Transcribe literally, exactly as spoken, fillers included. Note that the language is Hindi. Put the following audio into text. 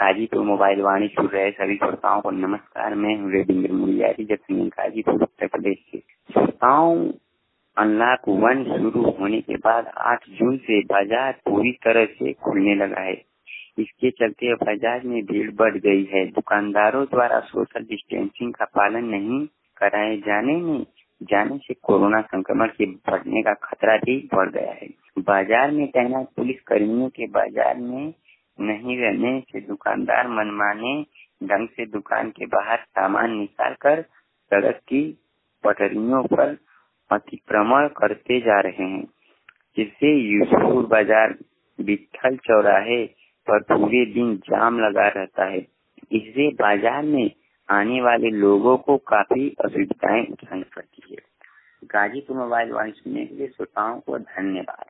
गाजीपुर मोबाइल वाणी सुन रहे सभी श्रोताओं को नमस्कार। मैं हूँ रविंद्र मुनियारी जखनी गाजीपुर उत्तर प्रदेश से। श्रोताओं, अनलॉक वन शुरू होने के बाद आठ जून से बाजार पूरी तरह से खुलने लगा है। इसके चलते बाजार में भीड़ बढ़ गई है। दुकानदारों द्वारा सोशल डिस्टेंसिंग का पालन नहीं कराए जाने में जाने से कोरोना संक्रमण के बढ़ने का खतरा भी बढ़ गया है। बाजार में तैनात पुलिस कर्मियों के बाजार में नहीं रहने से दुकानदार मनमाने ढंग से दुकान के बाहर सामान निकाल कर सड़क की पटरियों पर अतिक्रमण करते जा रहे हैं, जिससे यूसुफपुर बाजार विठल चौराहे पर पूरे दिन जाम लगा रहता है। इससे बाजार में आने वाले लोगों को काफी असुविधाएं उठानी पड़ती है। गाजीपुर मोबाइल वाणी सुनने के लिए श्रोताओं को धन्यवाद।